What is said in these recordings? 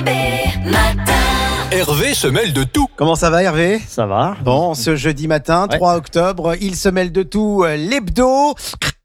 Hervé se mêle de tout. Comment ça va, Hervé ? Ça va. Bon, ce jeudi matin, 3 octobre, il se mêle de tout, l'hebdo.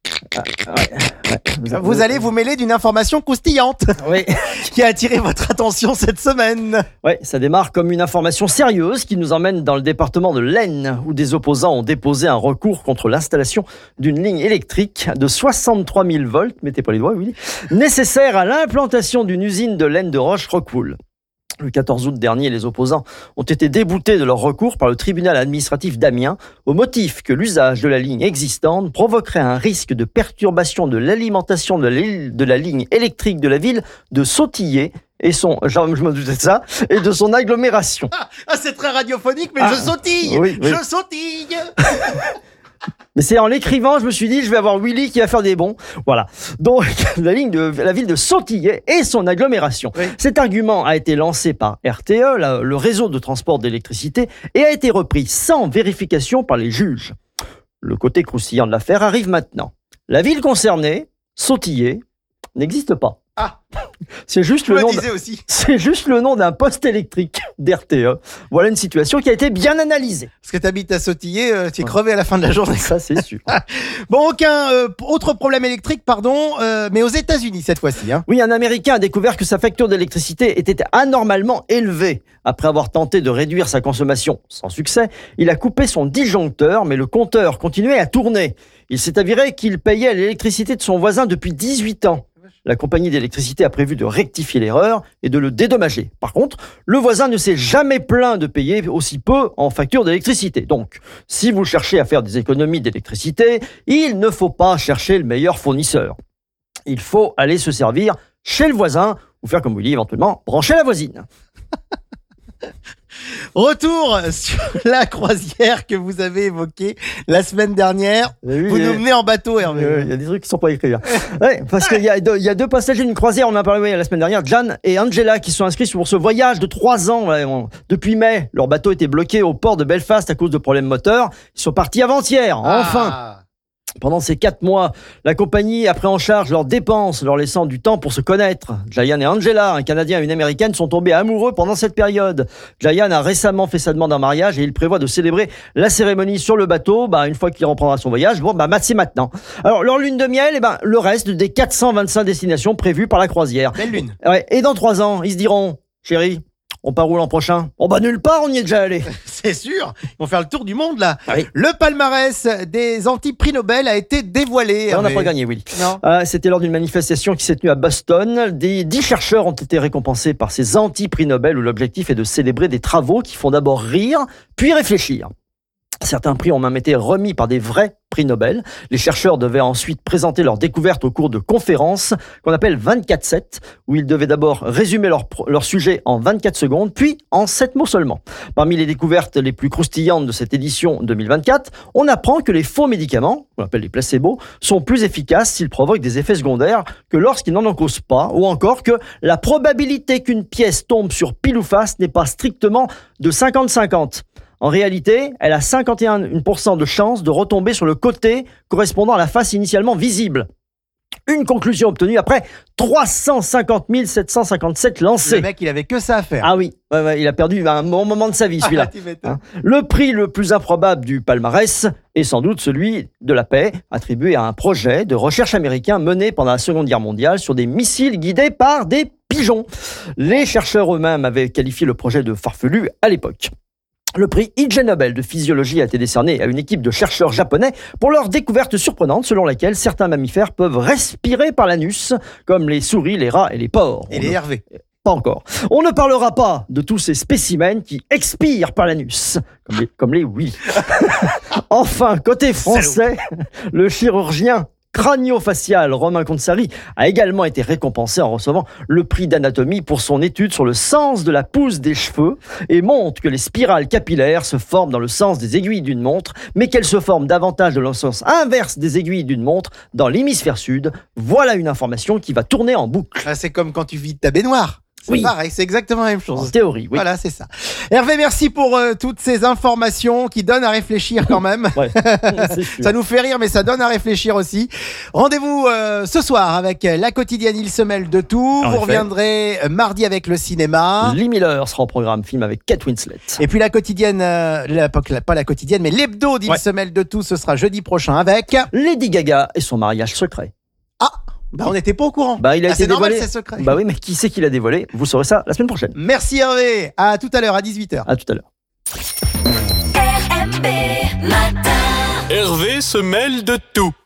Vous allez vous mêler d'une information croustillante Oui. qui a attiré votre attention cette semaine. Oui, ça démarre comme une information sérieuse qui nous emmène dans le département de l'Aisne, où des opposants ont déposé un recours contre l'installation d'une ligne électrique de 63 000 volts, mettez pas les doigts, Willy, nécessaire à l'implantation d'une usine de laine de Roche-Roquefoul. Le 14 août dernier, les opposants ont été déboutés de leur recours par le tribunal administratif d'Amiens au motif que l'usage de la ligne existante provoquerait un risque de perturbation de l'alimentation de la ligne électrique de la ville de Sautillet et je me doutais de ça, et de son agglomération. C'est très radiophonique, mais je sautille. Oui. Je sautille. Mais c'est en l'écrivant, je me suis dit, je vais avoir Willy qui va faire des bons. Voilà. Donc, la ville de Sautillet et son agglomération. Oui. Cet argument a été lancé par RTE, le réseau de transport d'électricité, et a été repris sans vérification par les juges. Le côté croustillant de l'affaire arrive maintenant. La ville concernée, Sautillet, n'existe pas. Ah, c'est juste le nom d'un poste électrique d'RTE. Voilà une situation qui a été bien analysée. Parce que tu habites à Sautillet, tu es crevé à la fin de la journée. Ça, c'est sûr. Bon, aucun autre problème électrique, mais aux États-Unis cette fois-ci. Oui, un Américain a découvert que sa facture d'électricité était anormalement élevée. Après avoir tenté de réduire sa consommation sans succès, il a coupé son disjoncteur, mais le compteur continuait à tourner. Il s'est avéré qu'il payait l'électricité de son voisin depuis 18 ans. La compagnie d'électricité a prévu de rectifier l'erreur et de le dédommager. Par contre, le voisin ne s'est jamais plaint de payer aussi peu en facture d'électricité. Donc, si vous cherchez à faire des économies d'électricité, il ne faut pas chercher le meilleur fournisseur. Il faut aller se servir chez le voisin ou faire comme vous dites éventuellement, brancher la voisine. Retour sur la croisière que vous avez évoquée la semaine dernière. Vous nous menez en bateau, Hervé. Il y a des trucs qui sont pas écrits. Ouais, parce qu'il y a deux passagers d'une croisière, on en a parlé la semaine dernière, Jan et Angela, qui sont inscrits pour ce voyage de 3 ans. Depuis mai, leur bateau était bloqué au port de Belfast à cause de problèmes moteurs. Ils sont partis avant-hier, enfin. Pendant ces 4 mois, la compagnie a pris en charge leurs dépenses, leur laissant du temps pour se connaître. Jayan et Angela, un Canadien et une Américaine, sont tombés amoureux pendant cette période. Jayan a récemment fait sa demande en mariage et il prévoit de célébrer la cérémonie sur le bateau, une fois qu'il reprendra son voyage. C'est maintenant. Alors, leur lune de miel, le reste des 425 destinations prévues par la croisière. Belle lune. Ouais, et dans 3 ans, ils se diront, chérie, on part où l'an prochain ? Nulle part, on y est déjà allé. C'est sûr, ils vont faire le tour du monde là. Oui. Le palmarès des anti-prix Nobel a été dévoilé. On n'a pas gagné, Willy. Non. C'était lors d'une manifestation qui s'est tenue à Boston. 10 chercheurs ont été récompensés par ces anti-prix Nobel où l'objectif est de célébrer des travaux qui font d'abord rire, puis réfléchir. Certains prix ont même été remis par des vrais prix Nobel. Les chercheurs devaient ensuite présenter leurs découvertes au cours de conférences qu'on appelle 24/7, où ils devaient d'abord résumer leur sujet en 24 secondes, puis en 7 mots seulement. Parmi les découvertes les plus croustillantes de cette édition 2024, on apprend que les faux médicaments, qu'on appelle les placebos, sont plus efficaces s'ils provoquent des effets secondaires que lorsqu'ils n'en causent pas, ou encore que la probabilité qu'une pièce tombe sur pile ou face n'est pas strictement de 50-50. En réalité, elle a 51% de chances de retomber sur le côté correspondant à la face initialement visible. Une conclusion obtenue après 350 757 lancés. Le mec, il avait que ça à faire. Ah oui, il a perdu un bon moment de sa vie, celui-là. Le prix le plus improbable du palmarès est sans doute celui de la paix, attribué à un projet de recherche américain mené pendant la Seconde Guerre mondiale sur des missiles guidés par des pigeons. Les chercheurs eux-mêmes avaient qualifié le projet de farfelu à l'époque. Le prix Ig Nobel de physiologie a été décerné à une équipe de chercheurs japonais pour leur découverte surprenante selon laquelle certains mammifères peuvent respirer par l'anus, comme les souris, les rats et les porcs. Et les Hervé. Pas encore. On ne parlera pas de tous ces spécimens qui expirent par l'anus, comme les oui. Enfin, côté français, le chirurgien crânio-facial Romain Consari a également été récompensé en recevant le prix d'anatomie pour son étude sur le sens de la pousse des cheveux et montre que les spirales capillaires se forment dans le sens des aiguilles d'une montre, mais qu'elles se forment davantage dans le sens inverse des aiguilles d'une montre dans l'hémisphère sud. Voilà une information qui va tourner en boucle. C'est comme quand tu vides ta baignoire. C'est pareil, c'est exactement la même chose. En théorie, oui. Voilà, c'est ça. Hervé, merci pour toutes ces informations qui donnent à réfléchir quand même. Ouais, c'est sûr. Ça nous fait rire, mais ça donne à réfléchir aussi. Rendez-vous ce soir avec la quotidienne Il se mêle de tout. Vous reviendrez mardi avec le cinéma. Lee Miller sera en programme, film avec Kate Winslet. Et puis la quotidienne, pas la quotidienne, mais l'hebdo d'Il se mêle de tout, ce sera jeudi prochain avec Lady Gaga et son mariage secret. Ah, bah on n'était pas au courant. Bah il a été c'est normal, dévoilé. c'est secret. Bah oui, mais qui c'est qui l'a dévoilé? Vous saurez ça la semaine prochaine. Merci Hervé. À tout à l'heure à 18h. À tout à l'heure. Hervé se mêle de tout.